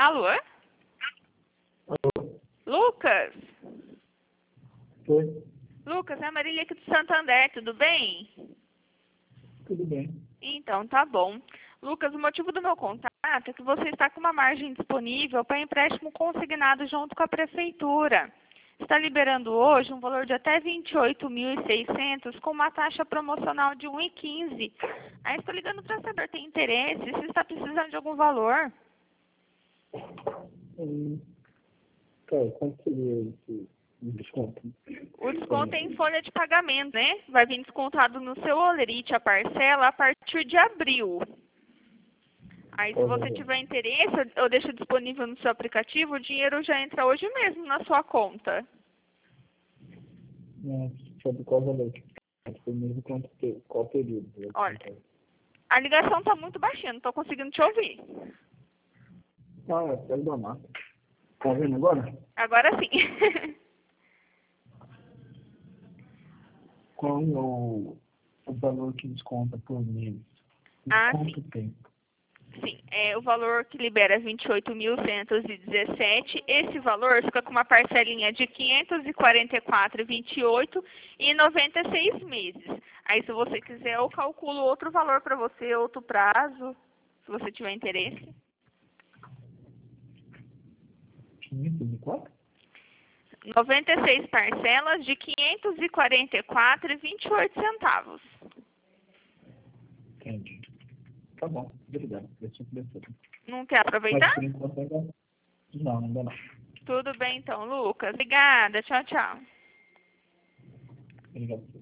Alô? Alô? Lucas? Oi? Lucas, é a Marília aqui do Santander, tudo bem? Tudo bem. Então, tá bom. Lucas, o motivo do meu contato é que você está com uma margem disponível para empréstimo consignado junto com a prefeitura. Está liberando hoje um valor de até 28.600 com uma taxa promocional de 1,15. Aí estou ligando para saber, tem interesse? Se está precisando de algum valor? Cara, quanto seria esse desconto? O desconto é em folha de pagamento, né? Vai vir descontado no seu holerite a parcela a partir de abril. Aí, se você tiver interesse, eu deixo disponível no seu aplicativo, o dinheiro já entra hoje mesmo na sua conta. Não, sobre qual valor? Foi mesmo qual período? Olha, a ligação está muito baixinha, não estou conseguindo te ouvir. Ah, é da mata. Tá vendo agora? Agora sim. Qual é o valor que desconta por mês? Ah, Quanto tempo? Sim, o valor que libera é 28.117. Esse valor fica com uma parcelinha de 544,28 e 96 meses. Aí, se você quiser, eu calculo outro valor para você, outro prazo, se você tiver interesse. 504? 96 parcelas de 544,28 centavos. Entendi. Tá bom, obrigado. Eu tinha pensado. Não quer aproveitar? Mas por enquanto ainda não, ainda não. Tudo bem então, Lucas. Obrigada. Tchau, tchau. Obrigado.